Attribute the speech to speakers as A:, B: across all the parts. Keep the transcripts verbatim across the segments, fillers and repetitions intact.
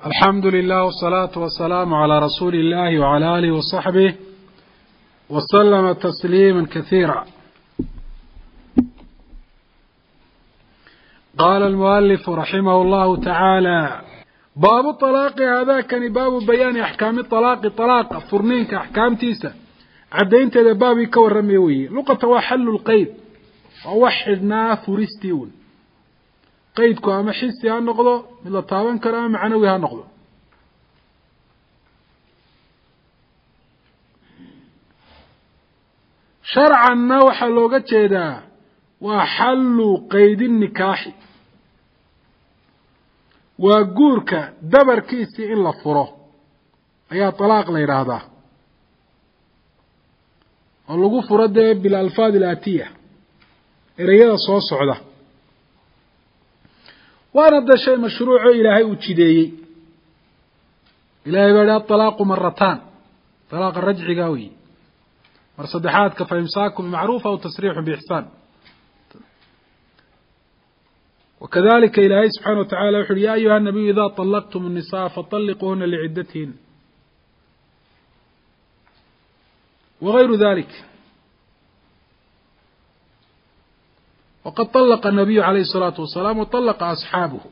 A: الحمد لله والصلاة والسلام على رسول الله وعلى آله وصحبه وسلم تسليما كثيرا. قال المؤلف رحمه الله تعالى: باب الطلاق. هذا كان باب بيان أحكام الطلاق. طلاق فرنينك أحكام تيسا عدين تذا بابي كورميوي لقطة وحل القيد ووحدنا فرستيون. qaydku ama xisi ha noqdo mid la taaban karo ama macnawi ha noqdo. sharcanna waxaa looga jeedaa waa xallu qaydin nikaaxi, waa guurka dabarkiisii in la furo ayaa talaaq la yidhaahdaa, oo lagu furo dee bil alfaad ilaatiya ereyada soo socda. waana da shay mashruuco ilaahay uu jideeyey. ilaahay baa yihi aطalaaqu marataan, talaaqa rajciga wey, mar saddexaadka fa imsaakum bimacruuf aw tasriixu biixsaan. wakadalika ilaahay subxaana wa tacala wuxu uhi ya ayuha nabiyu ida طalaqtum الnisaa faطalliquuhuna licidatihina wagayru dalik. وqad طلق النabiyu عalayه الصلاaةu وaسلام وطلqa أصxaabuhu.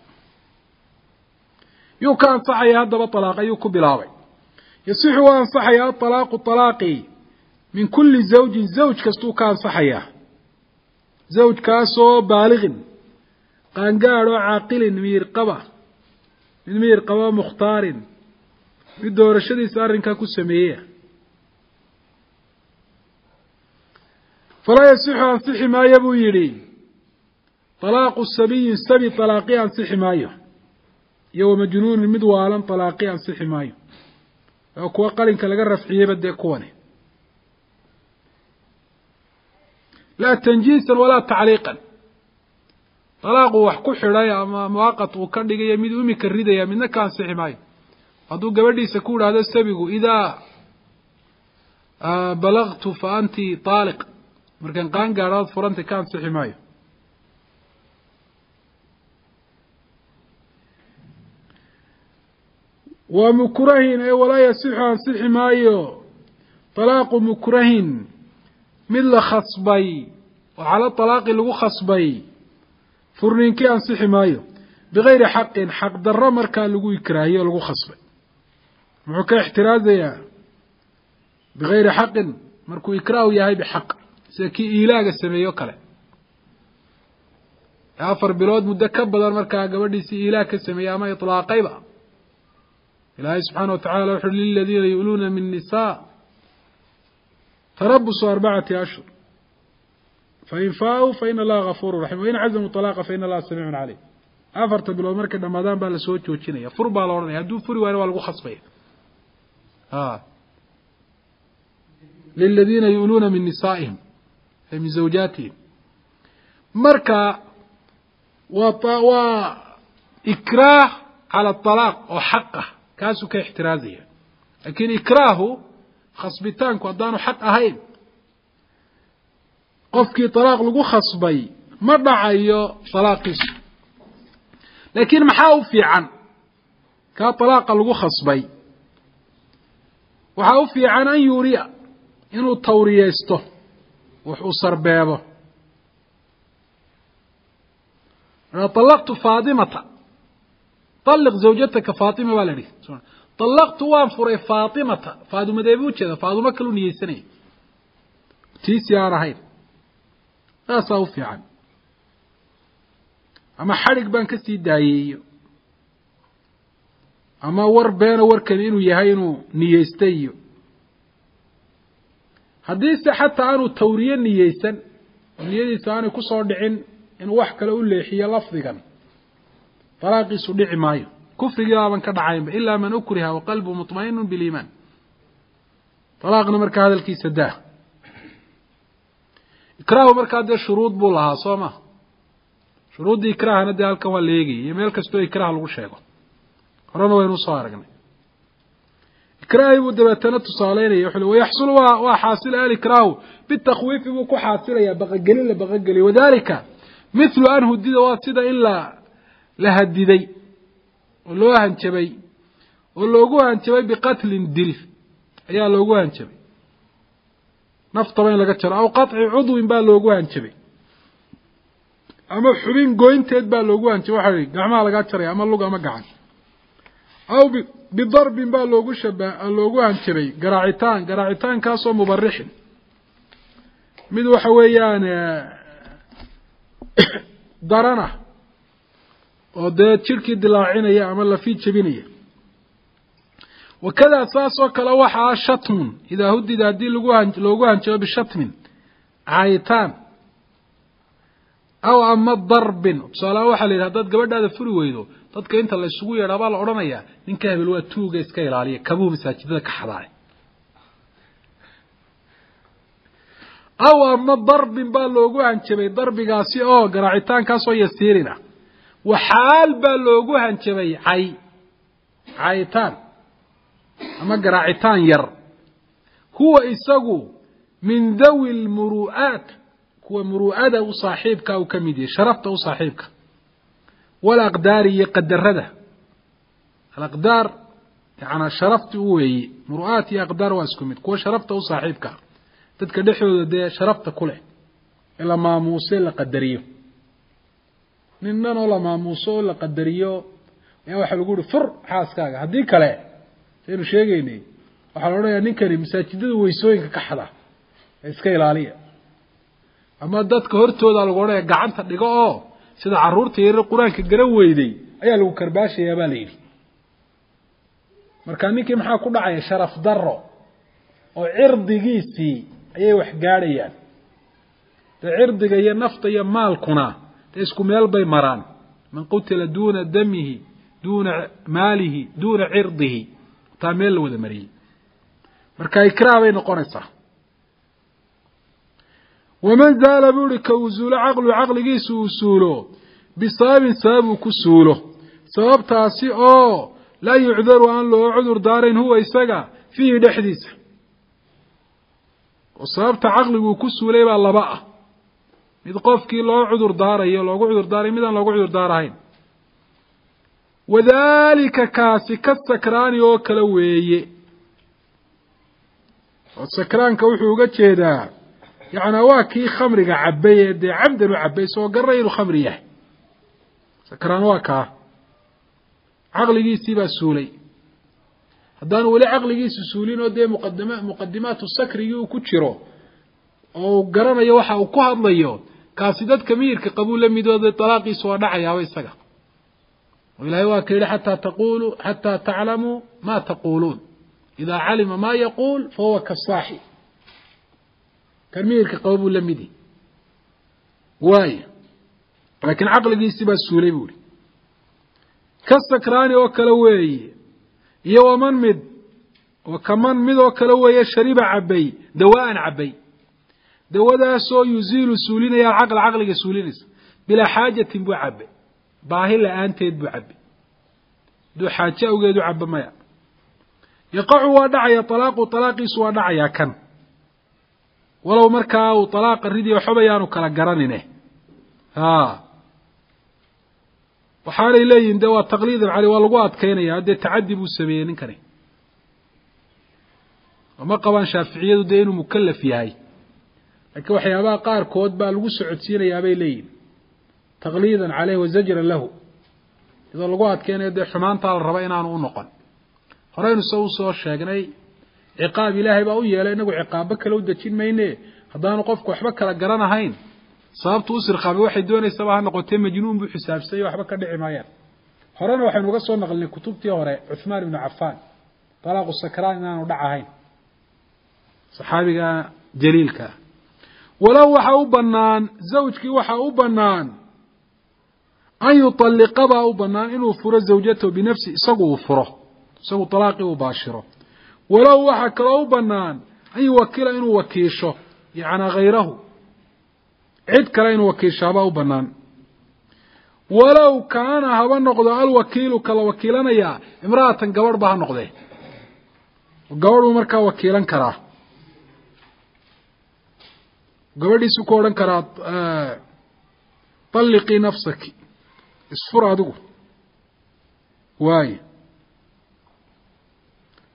A: yuu ka ansaxaya haddaba طلاaq ayuu ku bilaabay. yasixu waa ansaxaya aطalaaqu طalaaqi min kuli zawjin zawj kastuu ka ansaxayaa, zawjkaasoo baaliغin qaangaadh oo caaqilin miirqaba mid miir qaba mukhtaarin mid doorashadiisa arrinkaa ku sameeyeya. falaa yasixu ansixi maayo buu yidhi طalaaqu sabiyin sabi طalaaqi ansixi maayo, iyo wamajnuunin mid waalan طalaaqi ansixi maayo. oo kuwa qalinka laga rafciyeyba dee kuwani laa tanjiisan walaa tacliiqan. طalaaqu wax ku xidhay ama muwaqat uu ka dhigayo mid imika ridaya midna ka ansixi maayo. hadduu gabadhiisa ku idhaahdo sabigu idaa balagtu fa anti طaaliq, markaan qaan gaadhood furantay ka ansixi maayo. waa mukrahin ee walaa yasixu ansixi maayo طalaaqu mukrahin mid la khasbay oo cala طalaaqi lagu khasbay furniinkii ansixi maayo bigayri xaqin, xaq darro markaa lagu ikraahiyo o lagu khasbay. muxuu ka ixtiraazayaa bigayri xaqin markuu ikraahu yahay bixaq, sida kii iilaaga sameeyo kale afar bilood muddo ka badan markaa gabadhiisii iilaag ka sameeyey ama iطlaaqayba. ilaahay subxaana wa tacala wuxu uhi liladiina yu'luuna min nisaa tarabusu arbacati ashhur fain faa-uu faina allaha gafuuru raxim wain cazamuu طalaaqa faina allaha samiicun caleyh. afarta bilood markay dhamaadaan baa lasoo joojinaya, fur baa la odhanaya. hadduu furi waayna waa lagu khasbaya. liladiina yu'luuna min nisaa'ihim ay min zawjaatihim. marka waa waa ikraah cala طalaaq oo xaq ah, kaasuu ka ixtiraazaya. laakiin ikraahu khasbitaanku haddaanu xaq ahayn, qofkii طalaaq lagu khasbay ma dhacayo طalaaqiisu. laakiin maxaa u fiican kaa طalaaqa lagu khasbay? waxaa u fiican an yuuriya inuu tawriyeysto, wax uu sarbeebo. طalaqtu faatimata, طalliq zawjataka faatima baa la idhi. طalaqtu waan furay faatimata, faadimadee buu ujeeda? faadimo kalu niyeysanaya, tiisi aan ahayn. saasaa u fiican. ama xadhig baan ka sii daayeeyo, ama war beena warkani inuu yahay inuu niyeystay iyo haddiise xataa aanu tawriye niyeysan, niyadiisa aanay kusoo dhicin inuu wax kale u leexiyo lafdigan, طalaaqiisu dhici maayo. kufrigii baaban ka dhacaynba ilaa man ukriha waqalbu muطmainu biliimaan. طalaaqna markaa hadalkiisa daa. ikraahu markaa dee shuruud buu lahaa soo ma? shuruuddii ikraahana dee halkan waa la eegayay, iyo meel kastoo ikraah lagu sheego horena waynu usoo aragnay. ikraahi buu dabeetana tusaaleynaya. wuxuu li wayaxsulu waa waa xaasil alikraahu bitakwiifi buu ku xaasilaya, baqagelin la baqageliyo. wadalika mithlu an hudida, waa sida in la la hadiday oo loo hanjabay oo loogu hanjabay biqatlin dil ayaa loogu hanjabay naftaba in laga jaro aw qatci cudwin baa loogu hanjabay ama xubin goynteed baa loogu hanjabay waxa weeye gacmaha laga jaray ama lug ama gacan aw bidarbin baa loogu shabaa loogu hanjabay garaacitaan garaacitaan kaasoo mubarixin mid waxa weeyaan darana oo dee jirkii dilaacinaya ama lafii jabinaya wakada saasoo kale waxaa shatmun idaa hudida haddii lagu loogu hanjabo bishatmin caayitaan aw ama darbin tusaalaha waxaa la yidhi hadaad gabadhaada furi weydo dadka inta la isugu yeedhaa baa la odhanayaa ninka hebel waa tuuga iska ilaaliya kabuu masaajidada ka xadaay aw ama darbin baa loogu hanjabay darbigaasi oo garaacitaankaasoo yasiirina waxaal baa loogu hanjabay cay caayitaan ama garaacitaan yar huwa isagu min dawi lmuru'aat kuwa muru'ada u saaxiibka u ka mid yahay sharafta u saaxiibka walaqdaari iyo qadarada alaqdaar yani sharafti u weeye muru'aat iyo aqdaar waa isku mid kuwa sharafta u saaxiibka dadka dhexdooda dee sharafta ku leh ee la maamuuso la qadariyo ninnan oo la maamuuso oo la qadariyo ayaa waxaa lagu yihi fur xaaskaaga haddii kale saynu sheegaynay waxaa la odhanayaa ninkani masaajidada weysooyinka ka xada ee iska ilaaliya ama dadka hortooda lagu odhanaya gacanta dhigo oo sida carruurta yaryar qur-aanka garan weyday ayaa lagu karbaashayaa baa la yidhi marka ninkii maxaa ku dhacaya sharaf darro oo cirdigiisii ayay wax gaadhayaan dee cirdiga iyo nafta iyo maalkuna dee isku meel bay maraan man qutila duuna damihi duuna maalihi duuna cirdihi taa meel la wada mariyey marka ikraah bay noqonaysaa waman zaala buu ihi ka uu suulo caqlu caqligiisu uu suulo bisababin sabab uu ku suulo sababtaasi oo laa yucdaru aan loo cudur daarayn huwa isaga fiihi dhexdiisa oo sababta caqliguu ku suulay baa laba ah mid qofkii loo cudur daarayo loogu cudur daarayo midaan loogu cudur daarahayn wadalika kaasi ka sakraani oo kale weeye oo sakraanka wuxuu uga jeedaa yacnaa waa kii khamriga cabay ee dee camdan u cabay soo garray inuu khamri yahay sakraan waa kaa caqligiisii baa suulay haddaanu weli caqligiisu suulin oo dee muqadima muqadimaatu sakrigii uu ku jiro oo uu garanayo waxa uu ku hadlayo kaasi dadka miyirka qabuu la midooday talaaqiisu waa dhacayaaba isaga oo ilaahay waa ka yidhi xataa taqulu xataa taclamuu maa taquuluun idaa calima maa yaquul fahuwa kasaaxi kan miyirka qabo buu la midi waayo laakiin caqligiisii baa suulay buu ihi ka sakraani oo kale weeye iyo waman mid oo kaman mid oo kale weeye shariba cabay dawaan cabay dawadaasoo yuziilu suulinaya alcaqla caqliga suulinaysa bilaa xaajatin buu cabay baahi la-aanteed buu cabay duu xaaje awgeed u caba maya yaqacu waa dhacaya talaaqu talaaqiisu waa dhacayaa kan walow markaa uu talaaqa ridiyo waxba yaanu kala garanine ha waxaanay leeyihin de waa taqliidan caley waa lagu adkeynaya haddee tacadi buu sameeyey ninkani ma qabaan shaaficiyadu dee inuu mukalaf yahay laakiin waxyaabaha qaarkood baa lagu socodsiinayaa bay leeyihin taqliidan caleyh wazajran lahu iyadoo lagu adkeynayo dee xumaantaa la raba inaanu u noqon horeynu se usoo sheegnay ciqaab ilaahay baa u yeelay inagu ciqaabo kale u dejin mayne haddaanu qofku waxba kala garanahayn sababtu u sirqaamay waxay doonaysaba ha noqotee majnuun buu xisaabsay waxba ka dhici maayaan horena waxaynu uga soo naqlinay kutubtii hore cuthmaan ibnu cafaan talaaqu sakraan inaanu dhac ahayn saxaabiga jaliilka ah walow waxa u banaan zawjkii waxa u banaan an yutalliqa baa u banaan inuu furo zawjatahu binafsi isagu uu furo isagu talaaqii uu baashiro walow waxa kaloo u banaan an yuwakila inuu wakiisho yacnaa hayrahu cid kale inuu wakiishaabaa u banaan walow kaana haba noqdo alwakiilu kala wakiilanayaa imra'atan gabadh ba ha noqdee gabadh buu markaa wakiilan karaa gabadhiisu ku odhan karaa طalliqii nafsaki isfur adigu waaye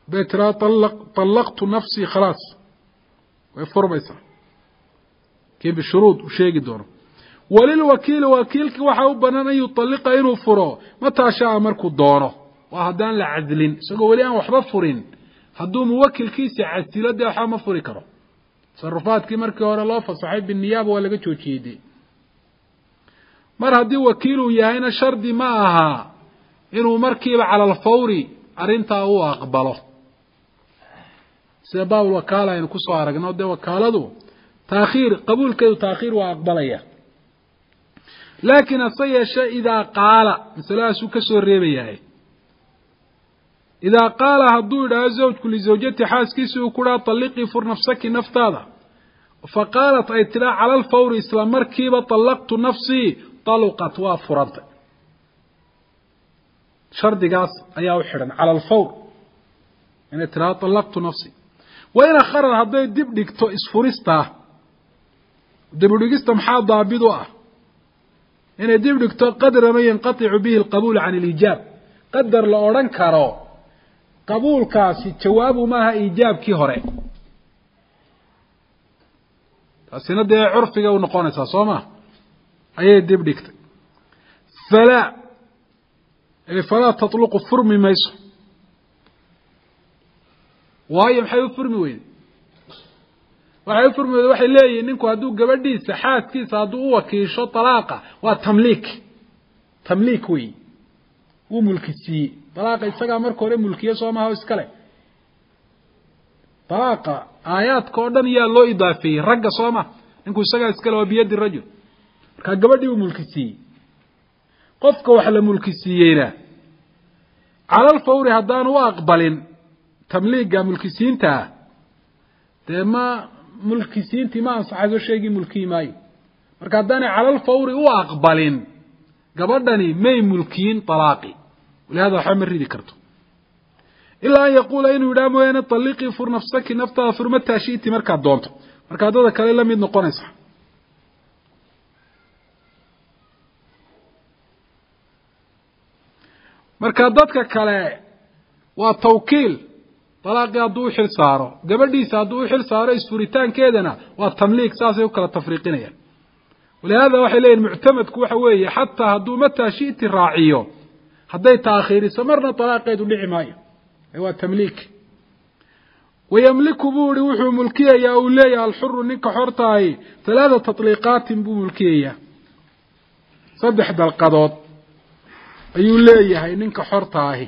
A: بيترا طلق طلقت نفسي خلاص ويفر بيسا كيف الشروط وشيء دور وللوكيل وكيلك وحاو بنان أن يطلق إنه فرو متى شاء مركو دوره وهدان لعدلين سقوا وليان وحبا فرين هدو موكل كيسي عسيلة دي وحا ما فري كرو تصرفات كي مركي ورا الله فصحيب بالنيابة ولا قتشو تشيدي مر هدي وكيلو يهينا شردي معها إنه مركب على الفوري أرنتا هو أقبله سباب الوكالة إن كسو عرقنا ودي وكالته تأخير قبول كيو تأخير وأقبليه لكن الصيش إذا قال مثلا سو كسو الريبية إذا قال هدو إلى زوج كل زوجتي حاس كيسو كلا طلقي فر نفسك نفتاذا فقالت ايتلا على الفور إسلام مركبة طلقت نفسي طلقت وفرنت شرط قاس أيها وحرا على الفور يعني ترى طلقت نفسي وإن أخرر هدو دبدك تو إسفورستا دبدك محاض ضابطه إن دبدك تو قدر ما ينقطع به القبول عن الإيجاب قدر لأوران كارو قبول كاسي جوابه ما إيجاب كي هوري تاسينا دي عرفك ونقونسا صوما أيه دبدك فلا فلا تطلق فرمي ميسو وهي محيو فرمي وين waxay furmada waxay leeyihiin ninku haduu gabadhiisa xaaskiisa haduu u wakiisho talaaqa waa tamliik tamliik way uu mulkisi talaaqa isaga marka hore mulkiyo Soomaha iskale talaaqa aayadka oo dhan yaa loo idaafiyay ragga Soomaha ninku isaga iskale waa biyadi rajul marka gabadhii uu mulkisi qofka wax la mulkisiyeena على الفور hadaan u aqbalin tamliiga mulkisiinta deema mulkisiinti ma ansaxayo sheegi mulki maayo marka hadaan على الفور u aqbalin gabadhani may mulkiin talaaqi walaada xamar ridi karto illa yaqul inuu yiraamo ina taliqi fur nafsaki nafta furmata shiiti marka doonto marka dad kale la mid noqonaysa marka dadka kale waa tawkiil talaaqi haduu xil saaro gabadhiisa haduu xil saaro isfuritaankeedana waa tamliik saasay u kala tafriiqinayaan walaada waxa leeyahay mu'tamadku waxa weeye hatta haduu mata shiiti raaciyo haday taakhiiri samarna talaaqeedu dhici maayo waa tamliik ويملك بوري وحو ملكيه يا أولي الحر نك حرتاي ثلاثة تطليقات بو ملكيه صدح بالقضاء أيو لي هاي نك حرتاي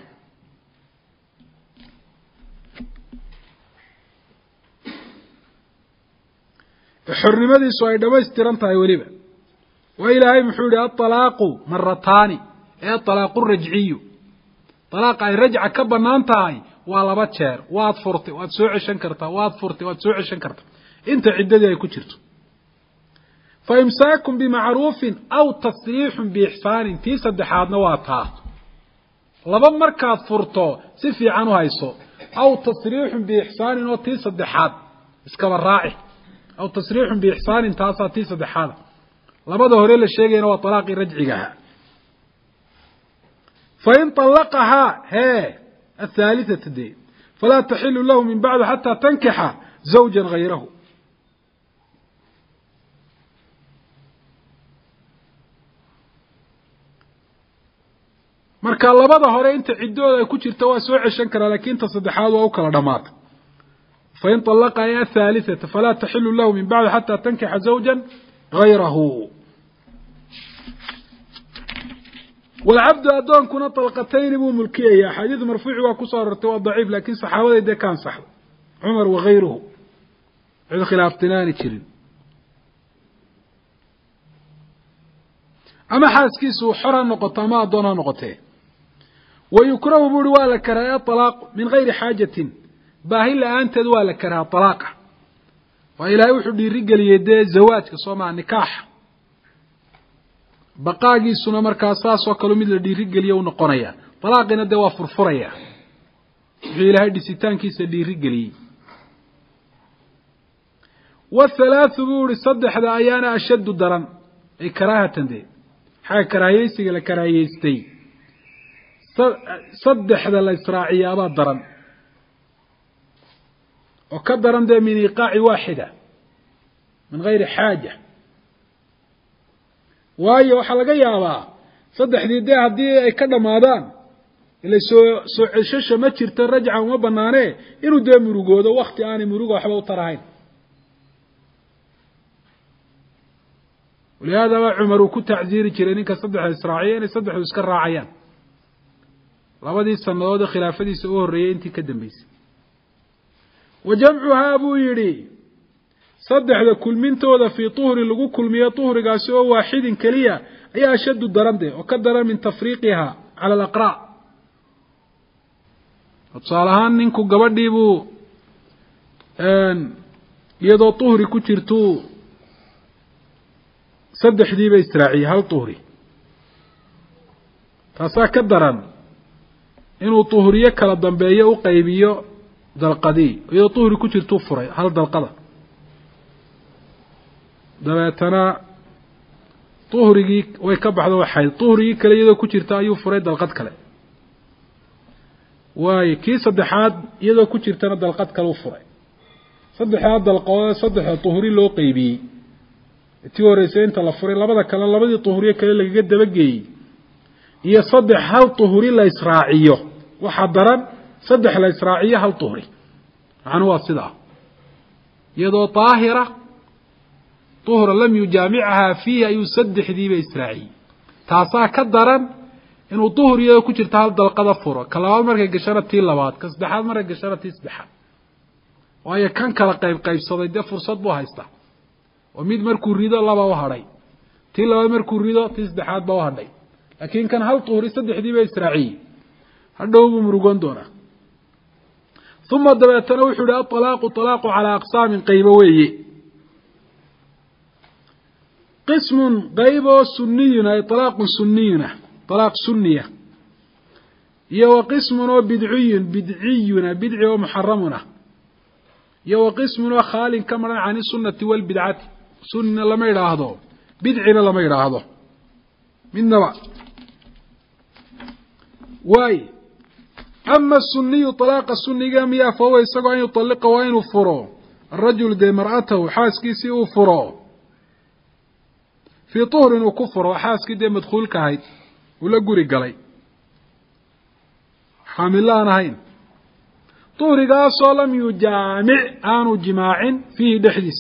A: حرمدي سوى دمستيرانتاي وليبا وإلى هاي محولي الطلاق مرتان اي الطلاق الرجعي طلاق اي رجع كبنانتاي waa laba jeer waad furtay waad soo ceshan kartaa waad furtay waad soo ceshan kartaa inta ciidadii ay ku jirto fa imsaakum bi ma'rufin aw tasriihun bi ihsan fi saddexaadna waa taa laba markaad furto si fiican u hayso aw tasriihun bi ihsan oo tii saddexaad iska raaci aw tasriihun bi ihsan taasa tii saddexaad labada hore la sheegayna waa talaaqi rajciga fa in talaqaha he الثالثة دي فلا تحل له من بعد حتى تنكح زوجا غيره marka labada hore inta cidooda ay ku jirto waa soo ceshan kara laakiin tasadexaad waa u kala dhamaad fa in talaqa ya thalithata fala tahillu lahu min ba'd hatta tankiha zawjan ghayrahu والعبد أدون كنا طلقتين بو ملكية حديث مرفوع وكسر ارتواء ضعيف لكن صحابة ده كان صح عمر وغيره عند خلاف تناني كرين أما حاسكيسو حرا نقطة ما دون نقطة ويكره بودواء كراء طلاق من غير حاجة باهي أن تدوى كراء طلاق وإلى يوحد الرجل يدي الزواج كصومع نكاح بقاقي سنة مركاساس وكلو ميد لديريق اليوم نقونيا طلاقنا دوا فرفريا في لهاي ديسيتان كيس ديريق لي والثلاث بور صدح ذا أيانا أشد الدرن أي كراهة دي حاجة كراهيسي ولا كراهيستي صدح ذا الإسراعي أبا الدرن وكدرا ده من إيقاع واحدة من غير حاجة وهي وحلقة يابا صدح دي دي هدي أي كده مادان اللي سو سو عشاشة ما تشرت الرجعة وما بنانه إنه ده مروقه ده وقت أنا مروقه وحبه طرعين ولهذا عمر كنت تعزيري كرينين كصدح إسرائيل صدح يسكر راعيان لابد السنوات خلافة سوء الرئين تكدم بيس وجمعها أبو يري صدح ذا كل من توضى في طهر اللقو كل مية طهر قاسوا واحد كليا أي أشد الدرم ده وكدر من تفريقها على الأقراء وصالحان ننكو قبردي بو أن يدو طهر كترتو صدح دي بإسرائيل هل طهري تاسا كدرا إنه طهرية كلا دنباية وقيبية دلقدي يدو طهري كترتو فري هل دلقضة dabeetana طهرigii way ka baxdo waxay طهrigii kale iyadoo ku jirta ayuu furay dalqad kale way kii saddexaad iyadoo ku jirtana dalqad kale u furay saddexaad dalqood saddex طهri loo qaybiyay tii horeysay inta la furay labada kale labadii طهriye kale laga dabageeyay iyo saddex hal طهri la israaciyo waxa daran saddex la israaciyo hal طهri waxana waa sida iyadoo طاهرة طهر لم يجامعها فيها يسدح ذي بإسرائيل تاسا كدرا إنه طهر يكو جرت هذا القضاء فرة كلا مرة قشرة تي لبات كسدحات مرة قشرة تي سدحات وهي كان كلا قيب قيب صدي ده فرصة بوها يستا وميد مركو ريدا الله بوهاري تي لبات مركو ريدا تي سدحات بوهاري لكن كان هل طهر يسدح ذي بإسرائيل هذا هو مرقون دونا ثم دبا تنوح لا الطلاق طلاق على أقسام قيبوية قسم غيب سني أي طلاق سني طلاق سنية يو قسم بدعي بدعي بدع ومحرمنا يو قسم خال كمرا عن السنة والبدعة سنة لما يراهضه بدعنا لما يراهضه من نوع واي أما السني طلاق السني قام فهو يستطيع أن يطلق وين فرو الرجل دي مرأته حاسكيسي وفرو في طهر وكفر وحاس كده مدخول كهيد ولا قري قلي حاملان هين طهر قاسو لم يجامع آنو جماع فيه دحديث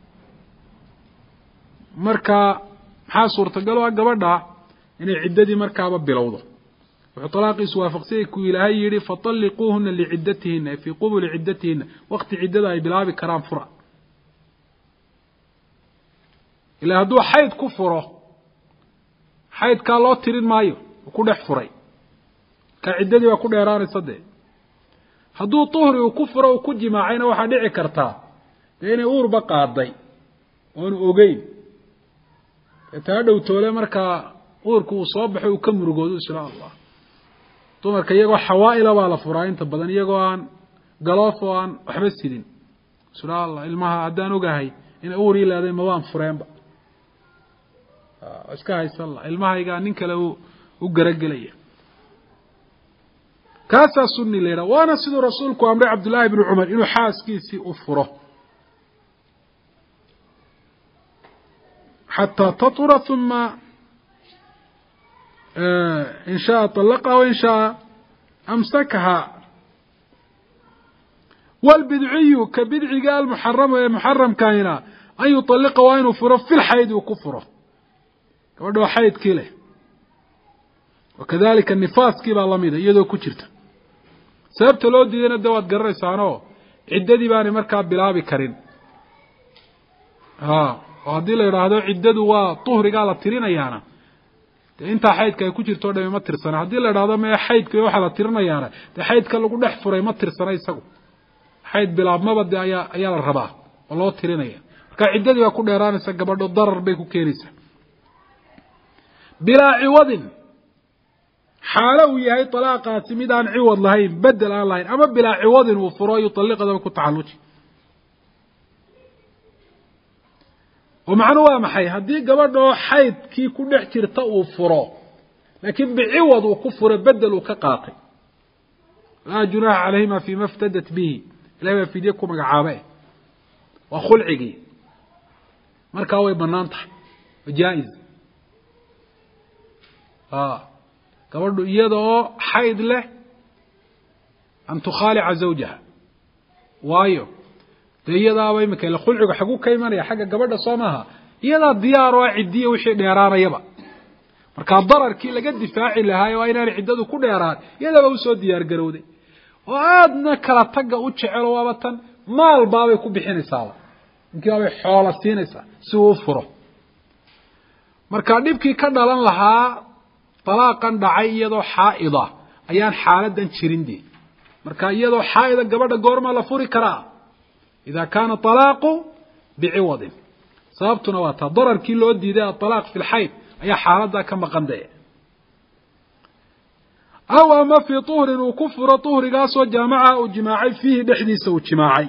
A: مركا حاسور تقلوا قبضا إن عددي مركا ببلوضه وطلاق سوافق سيكو إلهي يري فطلقوهن لعدتهن في قبل عدتهن وقت عددها بلابي كرام فرع إلا هدو حيد كفره حيد كالله ترين مايو وكو دح فري كعددي وكو ديران صدق هدو طهري وكفره وكو جماعين وحا دعي كرتا لأنه أور بقى الضي وانو أوغين يتهدو تولي مركا أوركو صبحي وكم رقودو سلاء الله تو مركا يقو حوائل والا فراين تبادان يقو عن قلافوان وحبس سيدين سلاء الله المها عدان وقاهي إن أوري لهذا موان فرين بقى iska haysan la ilmahayga nin kale uu u garagalay kaasa sunni leeyahay waana sidoo rasuulku amray Abdullah ibn Umar inuu xaaskiisi u furo hatta tatura thumma in shaa talaqa wa in shaa amsakaha wal bid'i ka bid'i gal muharram wa muharram kaina ay yutlaqa wa inuu furo fil hayd wa kufro ودو حيد كله وكذلك النفاس كيبا لميده iyadoo ku jirta sababta loo diidana dawaad garaysaano ciddadii baan markaa bilaabi karin ha hadii la yiraahdo ciddadu waa tuhriga la tirinayaana inta xaydka ay ku jirto dhamay ma tirsana hadii la yiraahdo ma xaydka waxa la tirinayaana de xaydka lagu dhex furay ma tirsana isagu xayd bilaabmaba ayaa ayaa la rabaa oo loo tirinaya marka ciddadii waa ku dheeraanaysa gabadho darar bay ku keenaysaa بلا عوض حاله يهي طلاقة سميدان عوض لهين بدل عن لهين أما بلا عوض وفرا يطلق ذا كنت تعلج ومعنى محي هدي قبضه حيث كي كل احتر تأو فرا لكن بعوض وكفر بدل وكقاقي لا جناح عليهما فيما افتدت به ilahay baa fidye ku magacaabe waa khulcigii markaa way banaan tahay waa jaa-is gabadhu iyada oo xayd leh an tukhaalica zawjaha waayo dee iyadaaba imika ila khulciga xagu ka imanaya xagga gabadha soo maaha iyadaa diyaar oo ciddiya wixii dheeraanayaba markaa dararkii laga difaaci lahaay waa inaanay ciddadu ku dheeraan iyadaba usoo diyaar garowday oo aadna kala tagga u jecelo waaba tan maal baabay ku bixinaysaaba ninkii baabay xoola siinaysaa si uu u furo markaa dhibkii ka dhalan lahaa talaaqan dhacay iyadoo xaa'ida ayaan xaaladan jirin dee marka iyadoo xaa'ida gabadha goormaa la furi karaa idaa kaana talaaqu biciwadin sababtuna waa taa dararkii loo diiday atalaaq fi lxayd ayaa xaaladaa ka maqan dee aw ama fii tuhrin uu ku furo tuhrigaasoo jaamaca uu jimaacay fiihi dhexdiisa uu jimaacay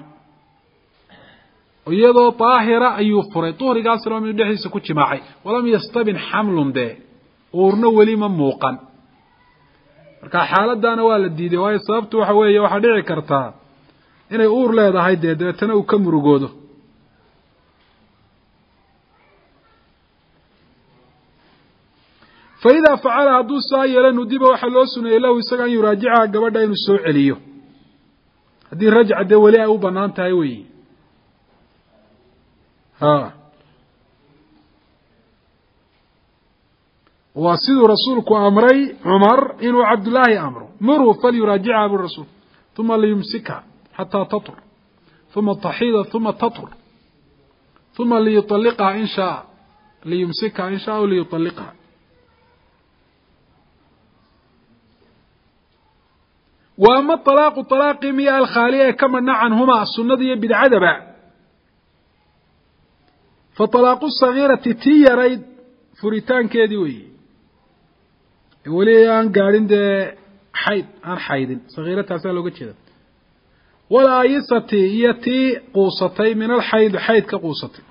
A: iyadoo daahira ayuu furay tuhrigaasna mid dhexdiisa ku jimaacay walam yastabin xamlun dee uurna weli ma muuqan marka xaaladana waa la diiday waayo sababtu waxa weeye waxaa dhici kartaa inay uur leedahay dee dabeetana uu ka murugoodo fa idaa facala hadduu saa yeelo nudiba waxaa loo suneeyey lahu isaga an yuraajicaha gabadha inuu soo celiyo haddii rajca dee weli ay u banaan tahay weyi ha waa siduu rasuulku amray cumar inuu cabdullaahi amro murhu falyuraajicha bu rasuul uma liyumsikha xataa tatur uma taxida uma tatur uma liyualiqha in shaa liyumsikha in shaa liyualiqha wa ama alaaqu alaaqii miya alkhaaliya ee ka madna canhumaa sunada iyo bidcadaba fa alaaqu sagiirati tii yarayd furitaankeedii weyi weli aan gaadhin dee xayd aan xaydin sagiirataasaa looga jeeda walaayisati iyo tii quusatay min alxayd xayd ka quusatay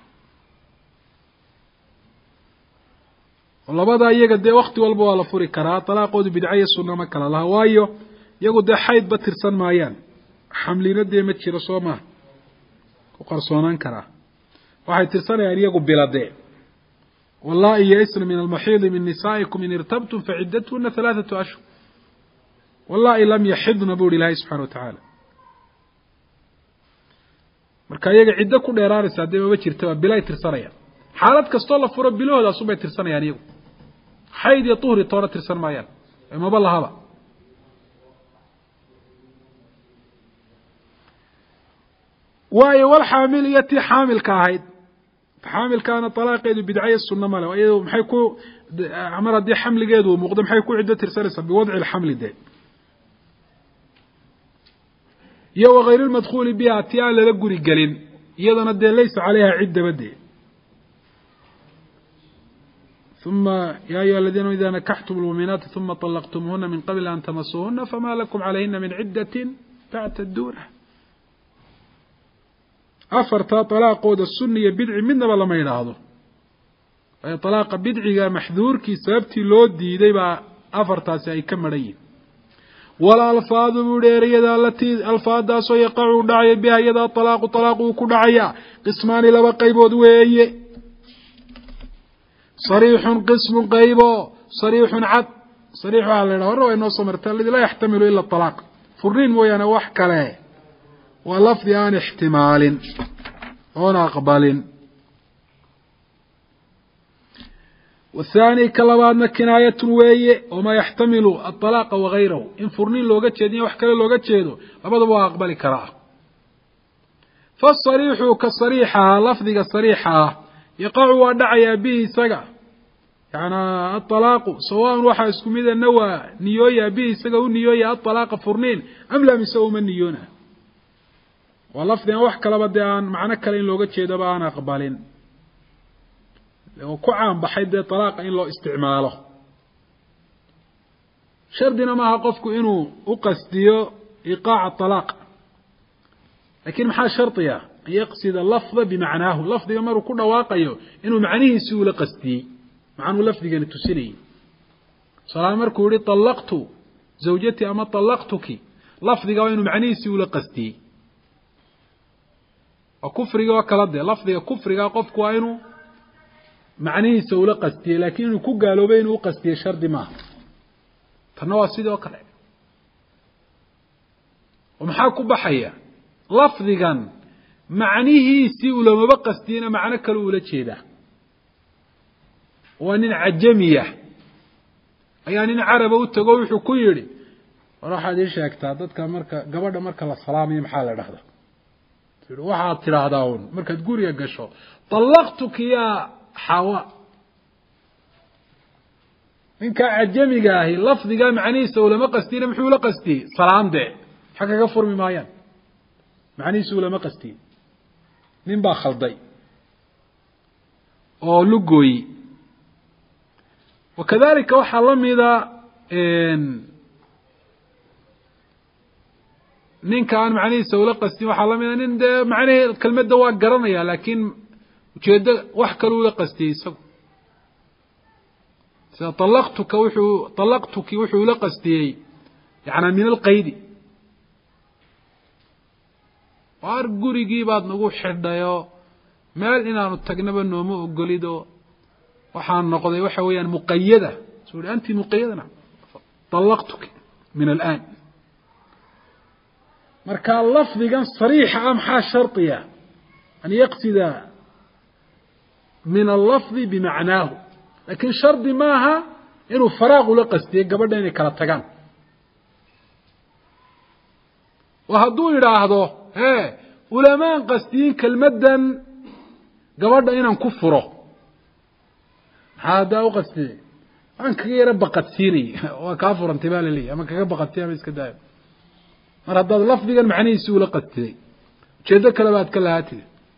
A: labadaa iyaga dee wakti walba waa la furi karaa talaaqoodu bidca iyo sunna ma kala laha waayo iyagu dee xaydba tirsan maayaan xamlina dee ma jiro soo maha ku qarsoonaan karaa waxay tirsanayaan iyagu biladee wallaahi yaisna min almaxiidi min nisaa'ikum in irtabtum facidatuna halaathatu ashhur wallaahi lam yaxidna bu uhi ilaahay subxana watacaala marka iyaga ciddo ku dheeraanaysaa dee maba jirtaba bilay tirsanayaan xaalad kastoo la furo bilahoodaasubay tirsanayaan iyagu xayd iyo tuhri toona tirsan maayaan maba lahaba waayo walxaamil iyo tii xaamilka ahayd xaamilkaana talaaqeedu bidcayo sunna male iyado maxay ku mar haddii xamligeedu uu muuqdo maxay ku ciddo tirsanaysaa biwadci lxamli dee iyo wakayri lmadkuuli biha tii aan lala guri gelin iyadana dee laysa caleyha ciddaba dee uma ya ayuha aladiina ida nakaxtum lmuuminaati uma طalaqtumuhuna min qabli an tamasuuhuna fama lakum calayhina min ciddati tactaduuna afartaa talaaqooda sunni iyo bidci midnaba lama yidhaahdo waayo talaaqa bidciga maxduurkii sababtii loo diiday baa afartaasi ay ka maran yihin wala alfaadu buu hi ereyada alatii alfaadaasoo yaqacu u dhacaya biha iyadaa talaaqu talaaq uu ku dhacaya qismaani laba qaybood weeye sariixun qismu qaybo sariixun cad sariix waxaa la yidhaha horna waa inoo soo marta aladi laa yaxtamilu ila talaaq furniin mooyaane wax kale waa lafdi aan ixtimaalin oona aqbalin wathaani ka labaadna kinaayatun weeye wamaa yaxtamilu aطalaaqa wagayrahu in furniin looga jeediyo wax kale looga jeedo labadaba waa aqbali karaa fasariixu ka sariixaha lafdiga sariixa ah yaqacu waa dhacayaa bihi isaga yana aطalaaqu sawaan waxaa isku mida nawaa niyooya bihi isaga u niyooya aطalaaqa furniin am lam mise uma niyoona waa lafdi aan wax kalaba dee aan macno kale in looga jeedoba aan aqbalin oo ku caan baxay dee talaaqa in loo isticmaalo shardina maaha qofku inuu u qasdiyo iqaaca talaaq laakiin maxaa shardiya an yaqsida lafda bimacnaahu lafdiga maruu ku dhawaaqayo inuu macnihiisi ula qasdiyey macnuu lafdigani tusinayay tusaalahaan markuu yihi طallaqtu zawjatii ama طallaqtuki lafdiga waa inuu macnihiisii ula qasdiyey وكفرiga oo kala de lafdiga kufriga qofku waa inuu macnihiisa ula qastiyo laakiin inuu ku gaaloobay inuu qastiyo shardi ma tana waa sidoo kale ومحا ku baxaya lafdigan macnihiisi ulama qastiyina macna kale ula jeeda waa nin ajamiya ayaa nin carab u tago wuxuu ku yiri waxaad ii sheegtaa dadka marka gabadha marka la salaamayo maxaa la dhahdaa waxaad tiraahdaa uun markaad guriga gasho talaqtuki ya hawa ninka ajamiga ahi lafdiga macnihiisa ulama qastiyina muxuu la qastiyay salaamde xaqaga furmi maayaan macnihiisa ulama qastiyay nin baa khalday oo lugooyi wakadalika waxa lamida een ninka aan macnihiisa ula qastin waxa lamida nin de macnaheedu kelmadda waa garanaya laakiin ujeedo wax kale ula qastiyay isagu sida talaqtuka wuxuu talaqtuki wuxuu ula qastiyay yaani min alqayd waar gurigii baad nagu xidhayo meel inaanu tagnaba nooma ogolido waxaan noqday waxa weeyaan muqayyada soo anti muqayyadana talaqtuki min al'an marka lafdigan sariixa am ha shartiya an yaqsida min al-lafz bima'nahu lakin shardi maaha inuu faraaq ula qastiyo gabadha inay kala tagaan وهدو يراهدو ايه علماء قصدين كلمة قبض إنان كفره هذا قصدي أنك غير بقت سيني وكافر انتباه لي أما كغير بقت سيني بس كدايم مر هذا اللفظ قال معني سولة قصدي كذا كلمات كلهاتي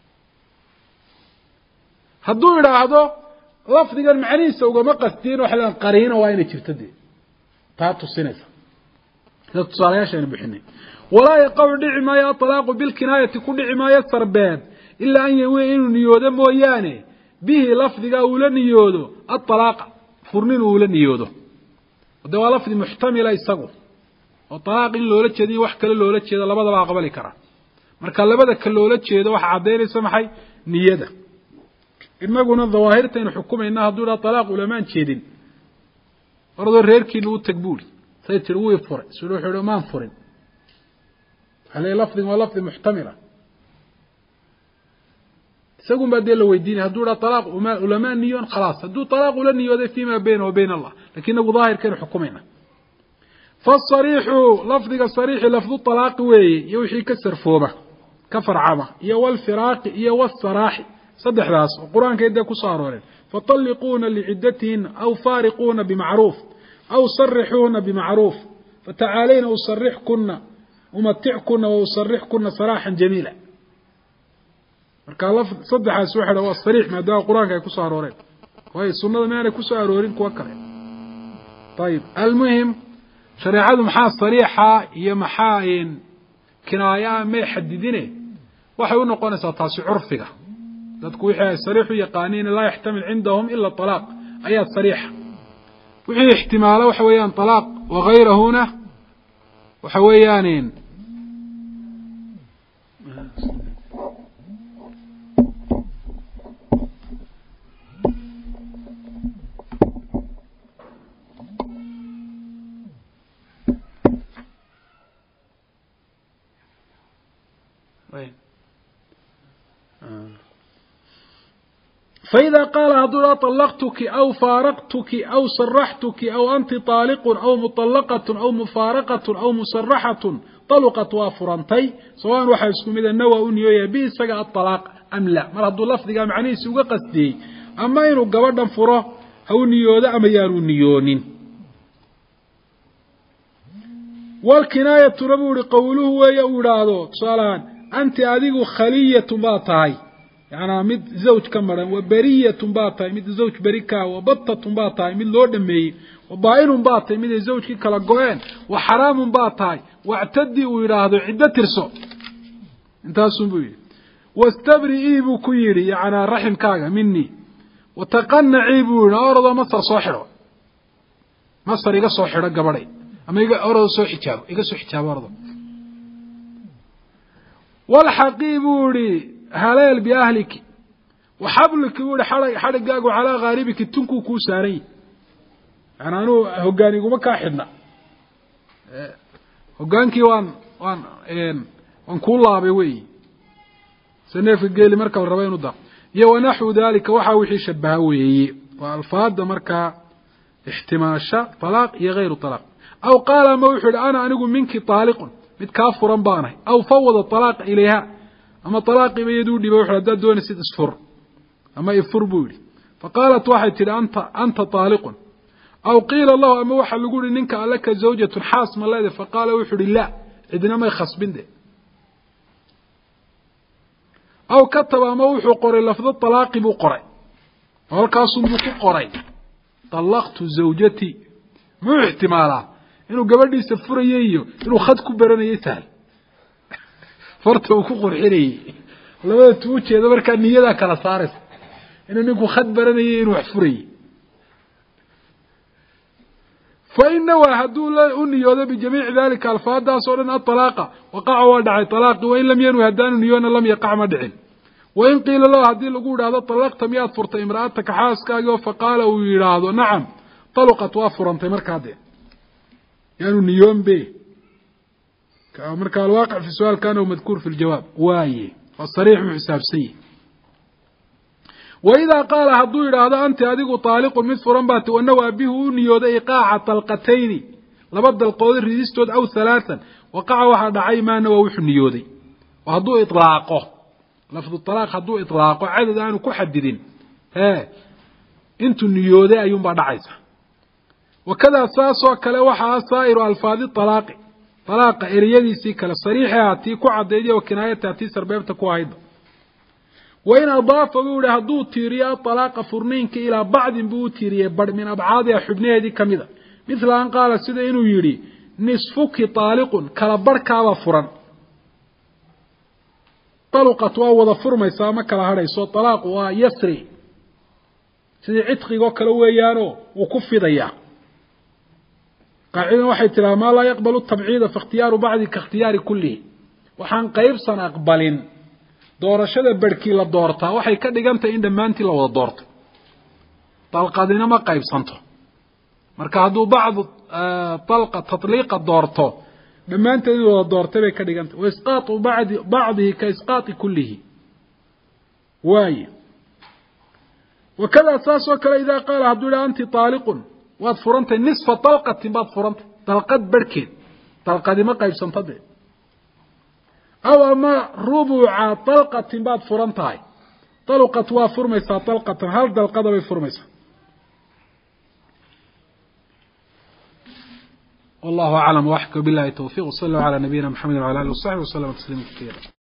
A: هدو يراهدو لفظ قال معني سوى ما قصدين وحلا قرينة وين ترتدي تعطوا السنة لا تصاريش يعني بحني ولا يقع دعما يا طلاق بالكناية كل دعما يسربان إلا أن يوين نيوده مويانه به لفظ أولا نيوده الطلاق فرنين أولا نيوده وده لفظ محتمل يسقط والطلاق اللي ولد شدي وحكى اللي ولد شدي لبدا بقى قبل كرا مركا لبدا كل ولد شدي وح عدين سمحي نيده إما قلنا الظواهر تين حكومة إنها دون طلاق ولا شدين برضو الريركي نو تقبول سيتروي فرن سلوح الأمان فرن على لفظ ولفظ محتملة سيقوم بدل ويدين هدول طلاق علماء نيون خلاص هدول طلاق ولا نيون فيما بينه وبين الله لكنه ظاهر كان حكمنا فالصريح لفظ الصريح لفظ الطلاق وي يوحي كسر فومه كفر عامه يو الفراق يو الصراح صدح راس القرآن كيدا كسارون فطلقون لعدتهن أو فارقون بمعروف أو صرحون بمعروف فتعالين أصرحكن ومتعكن وأصرحكن صراحا جميلا marka laf saddex suuxda waa sariix maadaama quraanka ay ku soo arooreen way sunnada ma ay ku soo aroorin kuwa kale طيب المهم shariicadu maxaa sariixa iyo maxaa kinaaya ma xadidine waxay u noqonaysaa taasi urfiga dadku wixii sariix u yaqaaniin la yahtamil indahum illa talaq ayat sariixa wixii ihtimaala waxa weeyaan talaq wa ghayrahuna waxa weeyaan فإذا قال هذول طلقتك أو فارقتك أو صرحتك أو أنت طالق أو مطلقة أو مفارقة أو مسرحة طلقت وافرنتي سواء وحا يسكم إذا النوى أنيويا به سقع الطلاق أم لا مر هذول لفظ قام عني سوق قصدي أما إنه قبضا فره أو نيودا أما يانو نيونين والكناية نبور قوله ويأولاده صالان أنت أذيق خلية باطاي يعني مد زوج كمرا وبرية باطاي مد زوج بريكا وبطة باطاي مد لور دمي وباين باطاي مد زوج كلا قوين وحرام باطاي واعتدي ويراهدو عدة ترسو انتهى السنبوي واستبرئي بكيري يعني رحم كاغا مني وتقنعي بونا أرض مصر صاحرة مصر إيقا صاحرة قبري أما إيقا أرض سو حجاب إيقا سو حجاب أرض والحقيبوري هلال بأهلك وحبلك يقول حرق حرق على غاربك تنكو كوساري أنا أنو هجاني قوم كاحدنا هجانك وان وان إن وان كلها بوي سنة في الجيل مركب الربيع نضع يو نحو ذلك وحوي شبهه وي والفاظ مركا احتماشا طلاق يا غير طلاق أو قال موحد أنا أنقول منك طالق متكافرا بانه أو فوض الطلاق إليها أما طلاقي بيدودي بوحد دون ست أسفر أما يفر بولي فقالت واحد ترى أنت أنت طالق أو قيل الله أما واحد يقول إنك لك زوجة حاصم الله فقال وحد لا إذن ما يخصبين ده أو كتب أما وحد قري لفظ الطلاق بقري أو الكاسم بقري طلقت زوجتي مو احتمالا إنه قبل يسفر ييو إنه خد كبرنا يسهل فرته وكقر حري لما توجه هذا بركان نيدا كلا صارت إنه نكو خد برنا ييو حفري فإنه هدول أني هذا بجميع ذلك الفاظ صورنا الطلاق وقع ودع طلاق وإن لم ينوي هدان نيونا لم يقع مدعٍ وإن قيل الله هدي لقول هذا طلقت مئات فرط امرأتك حاسكا فقال ويراد نعم طلقت وافر انت مركاده يعني نيوم به كأمريكا الواقع في السؤال كان مذكور في الجواب واي فالصريح حساب سيء وإذا قال هدو هذا أنت هذه طالق مثل رنبات وأنه أبيه نيود إيقاع طلقتين لبد القوذر ريستود أو ثلاثا وقع واحد عيمان ووح نيودي وهدو إطلاقه لفظ الطلاق هدو إطلاقه عدد أنه كحددين ها انتو نيودي أيوم بعد عيسى وكذا ساسو كلا وحا سائر الفاظ الطلاق طلاق اريديسي كلا صريحه تي كو عديدي وكنايه تي سربيبتا كو هيد وين اضاف بيقول هدو تيريا طلاق فرنينك الى بعض بو تيريا بر من ابعاد حبنيدي كميدا مثل ان قال سيده انه يري نصفك طالق كلا بركا فرن طلقت ووض فرميسا ما كلا هريسو طلاق ويسري سيده عتقي كلا ويانو وكفديا قاعدة واحد ترى ما لا يقبل التبعيد فاختيار بعض كاختيار كله وحان قيب سنة أقبلين دور شد بركي للدورتا وحي كدقانت إن دمانتي لو دورت طلقة دينا ما قيب سنته مركادو بعض آه طلقة تطليق الدورتا دمانتي لو دورتا بي كدقانت وإسقاط بعض بعضه كإسقاط كله واي وكذا أساس وكذا إذا قال هدول أنت طالق waad furantay nisfa talqatin baad furantay talqad barkeed talqadi ma qaybsan taday aw ama rubu'a talqatin baad furantahay talqat waa furmaysa talqatan hal dalqada bay furmaysa wallahu a'lam wa ahka billahi tawfiq sallallahu ala nabiyyina muhammad wa ala alihi wa sahbihi wa sallam taslima kathira